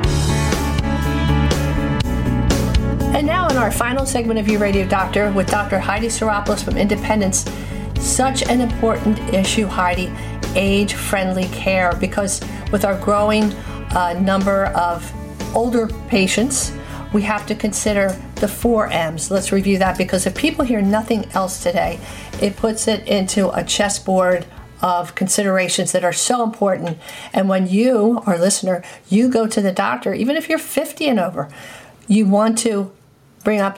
And now in our final segment of Your Radio Doctor with Dr. Heidi Psaropoulos from Independence, such an important issue, Heidi, age-friendly care, because with our growing number of older patients, we have to consider the 4 M's. Let's review that, because if people hear nothing else today, it puts it into a chessboard of considerations that are so important. And when you, our listener, you go to the doctor, even if you're 50 and over, you want to bring up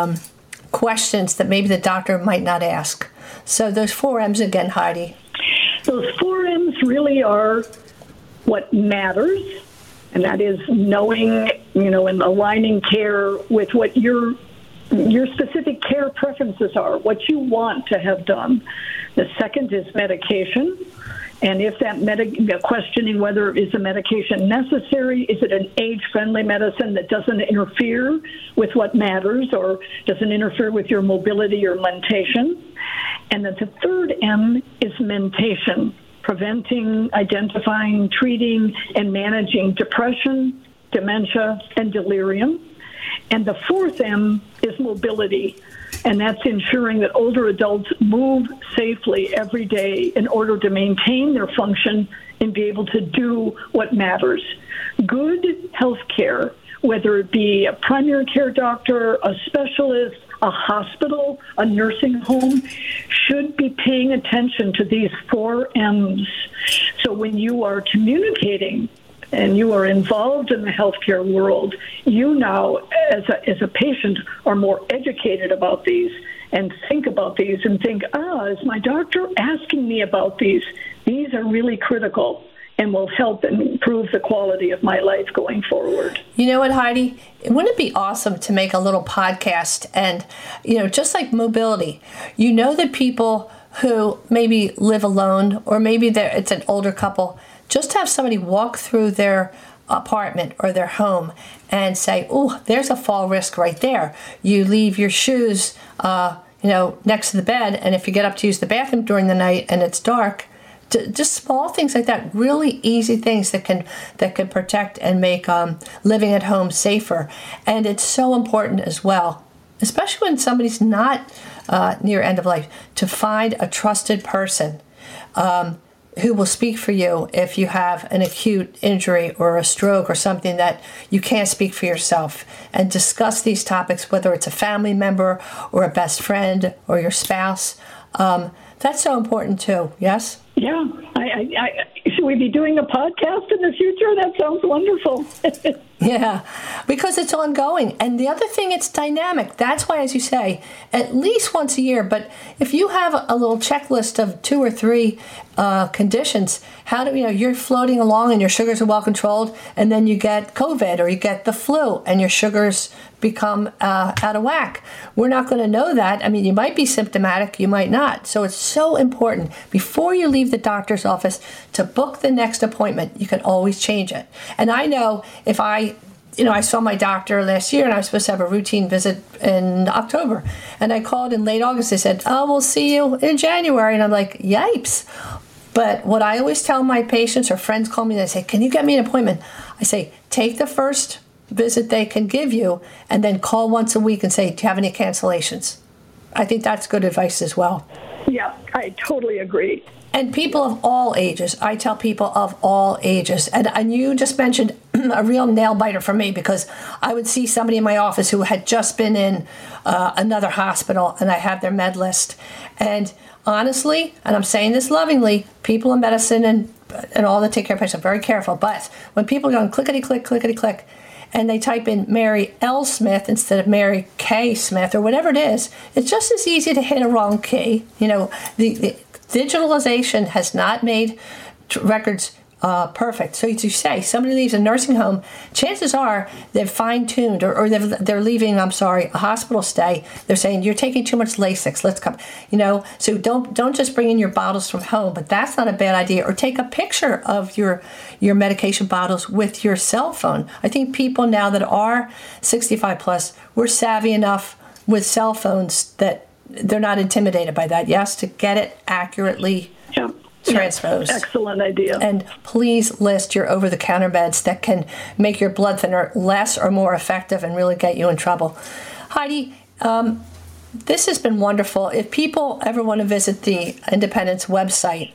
questions that maybe the doctor might not ask. So those 4 M's again, Heidi. Those 4 M's really are what matters, and that is knowing, and aligning care with what your specific care preferences are, what you want to have done. The second is medication. And if that questioning whether is the medication necessary, is it an age-friendly medicine that doesn't interfere with what matters or doesn't interfere with your mobility or mentation? And then the third M is mentation, preventing, identifying, treating, and managing depression, dementia, and delirium. And the fourth M is mobility, and that's ensuring that older adults move safely every day in order to maintain their function and be able to do what matters. Good health care, whether it be a primary care doctor, a specialist, a hospital, a nursing home, should be paying attention to these 4 M's. So when you are communicating and you are involved in the healthcare world, you now, as a patient, are more educated about these and think about these and think, is my doctor asking me about these? These are really critical and will help improve the quality of my life going forward. You know what, Heidi? Wouldn't it be awesome to make a little podcast and, just like mobility, that people who maybe live alone or maybe it's an older couple, just have somebody walk through their apartment or their home and say, there's a fall risk right there. You leave your shoes, next to the bed, and if you get up to use the bathroom during the night and it's dark, just small things like that, really easy things that can protect and make living at home safer. And it's so important as well, especially when somebody's not near end of life, to find a trusted person who will speak for you if you have an acute injury or a stroke or something that you can't speak for yourself, and discuss these topics, whether it's a family member or a best friend or your spouse. That's so important too, yes? Yeah. Should we be doing a podcast in the future? That sounds wonderful. Yeah, because it's ongoing. And the other thing, it's dynamic. That's why, as you say, at least once a year. But if you have a little checklist of 2 or 3 conditions, you're floating along and your sugars are well controlled, and then you get COVID or you get the flu and your sugars become out of whack. We're not going to know that. I mean, you might be symptomatic, you might not. So it's so important before you leave the doctor's office to book the next appointment. You can always change it. And I know if I saw my doctor last year and I was supposed to have a routine visit in October. And I called in late August. They said, we'll see you in January. And I'm like, yipes. But what I always tell my patients or friends call me and they say, can you get me an appointment? I say, take the first visit they can give you and then call once a week and say, do you have any cancellations? I think that's good advice as well. Yeah, I totally agree. And people of all ages. I tell people of all ages. And you just mentioned a real nail biter for me, because I would see somebody in my office who had just been in another hospital, and I have their med list. And honestly, and I'm saying this lovingly, people in medicine and all that take care of patients are very careful. But when people are going clickety-click, clickety-click, and they type in Mary L. Smith instead of Mary K. Smith or whatever it is, it's just as easy to hit a wrong key. The digitalization has not made records perfect. So as you say, somebody leaves a nursing home, chances are they've fine-tuned or they're leaving, a hospital stay. They're saying, you're taking too much Lasix. Let's come, so don't just bring in your bottles from home, but that's not a bad idea. Or take a picture of your medication bottles with your cell phone. I think people now that are 65 plus, we're savvy enough with cell phones that they're not intimidated by that. Yes, to get it accurately transposed. Excellent idea. And please list your over-the-counter meds that can make your blood thinner less or more effective and really get you in trouble. Heidi, this has been wonderful. If people ever want to visit the Independence website,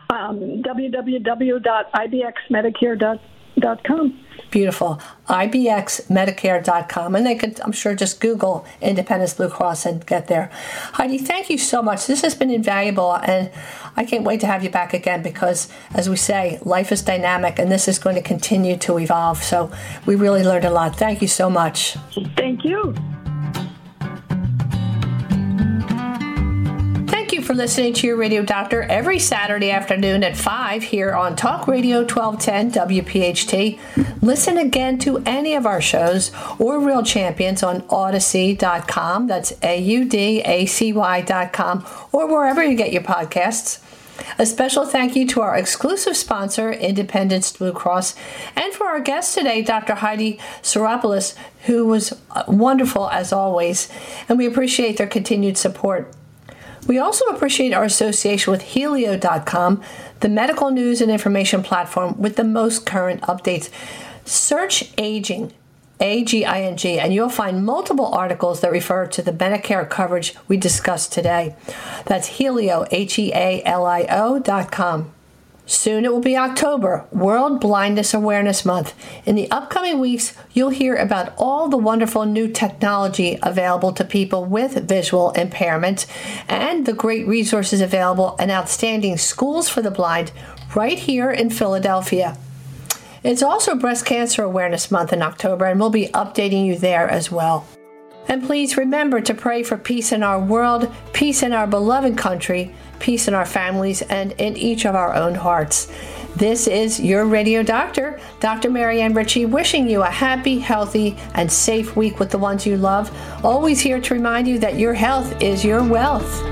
www.ibxmedicare.com. Beautiful. ibxmedicare.com. And they could, I'm sure, just Google Independence Blue Cross and get there. Heidi, thank you so much. This has been invaluable, and I can't wait to have you back again because, as we say, life is dynamic, and this is going to continue to evolve. So we really learned a lot. Thank you so much. Thank you. Thank you for listening to Your Radio Doctor every Saturday afternoon at 5 here on Talk Radio 1210 WPHT. Listen again to any of our shows or Real Champions on Audacy.com. That's AUDACY.com, or wherever you get your podcasts. A special thank you to our exclusive sponsor, Independence Blue Cross, and for our guest today, Dr. Heidi Psaropoulos, who was wonderful as always, and we appreciate their continued support. We also appreciate our association with Helio.com, the medical news and information platform with the most current updates. Search AGING, A-G-I-N-G, and you'll find multiple articles that refer to the Medicare coverage we discussed today. That's Helio, Healio.com. Soon it will be October, World Blindness Awareness Month. In the upcoming weeks, you'll hear about all the wonderful new technology available to people with visual impairment and the great resources available and outstanding schools for the blind right here in Philadelphia. It's also Breast Cancer Awareness Month in October, and we'll be updating you there as well. And please remember to pray for peace in our world, peace in our beloved country, peace in our families, and in each of our own hearts. This is Your Radio Doctor, Dr. Marianne Ritchie, wishing you a happy, healthy, and safe week with the ones you love. Always here to remind you that your health is your wealth.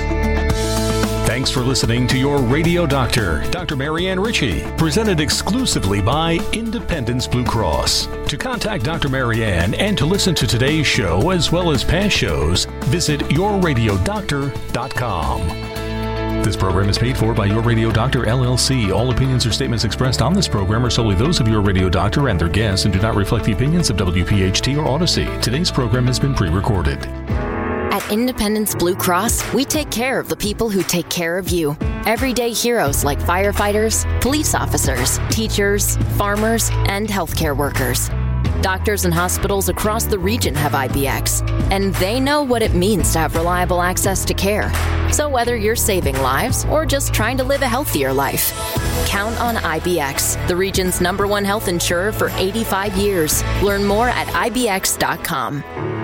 Thanks for listening to Your Radio Doctor, Dr. Marianne Ritchie, presented exclusively by Independence Blue Cross. To contact Dr. Marianne and to listen to today's show as well as past shows, visit yourradiodoctor.com. This program is paid for by Your Radio Doctor, LLC. All opinions or statements expressed on this program are solely those of Your Radio Doctor and their guests and do not reflect the opinions of WPHT or Odyssey. Today's program has been pre-recorded. At Independence Blue Cross, we take care of the people who take care of you. Everyday heroes like firefighters, police officers, teachers, farmers, and healthcare workers. Doctors and hospitals across the region have IBX, and they know what it means to have reliable access to care. So whether you're saving lives or just trying to live a healthier life, count on IBX, the region's #1 health insurer for 85 years. Learn more at IBX.com.